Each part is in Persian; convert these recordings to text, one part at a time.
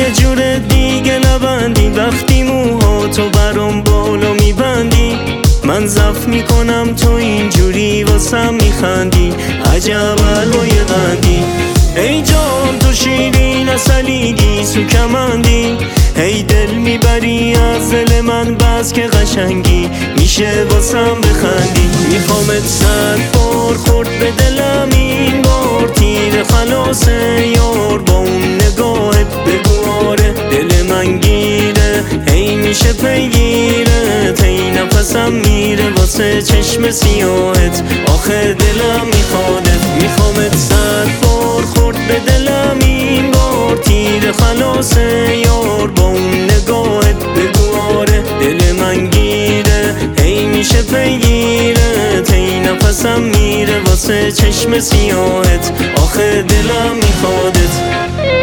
یه جور دیگه نبندی وقتی موها تو برام بالا میبندی. من ضعف میکنم تو اینجوری واسم میخندی، عجب الوای قندی. ای جان تو شیرین عسلیدی سو کمندی، هی دل میبری از دل من بس که قشنگی میشه واسم بخندی. میخوامت 100 بار خورد به دلم این بار، تیر خلاص یار با اون نگاهت بگو آره دل من گیره، هی میشه پیگیره تی نفسم میره واسه چشم سیاهت، آخه دلم میخوادت. میخوامت 100 بار خورد به دلم این بار، تیر خلاص یار با اون نگاهت بگو آره دل من گیره، هی میشه پیگیره تی نفسم میره واسه چشم سیاهت، آخه دلم میخوادت.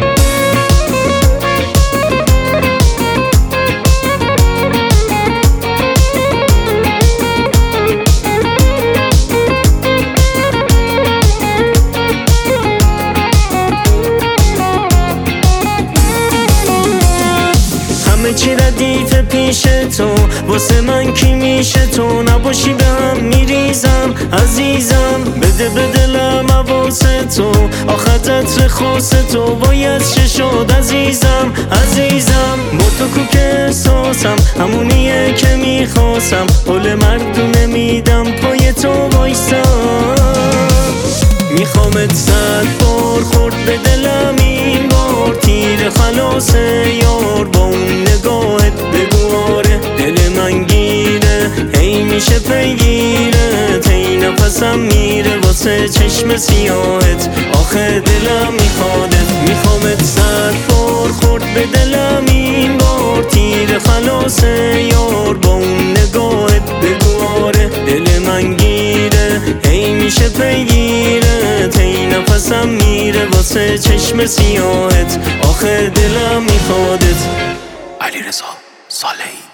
همه چی ردیف پیش تو، واسه من کی میشه تو، نباشی به هم میریزم عزیزم، بده به دلم حواسه تو، آخه عطر خاص تو باید شد عزیزم عزیزم. با تو کو که احساسم همونیه که میخواستم، قول مردونه میدم پای تو وایسم. میخوامت 100 بار خورد به دلم این بار، تیر خلاص یار با اون نگاهت بگو آره دل من گیره، هی میشه پیگیره تی نفسم میره واسه چشم سیاهت، آخه دلم میخوادت. میخوامت 100 بار خورد به دلم این بار، تیر خلاص یار با اون نگاهت بگو آره دل من گیره، هی میشه پیگیره تی نفسم میره واسه چشم سیاهت، آخه دلم میخوادت. علیرضا صالحی.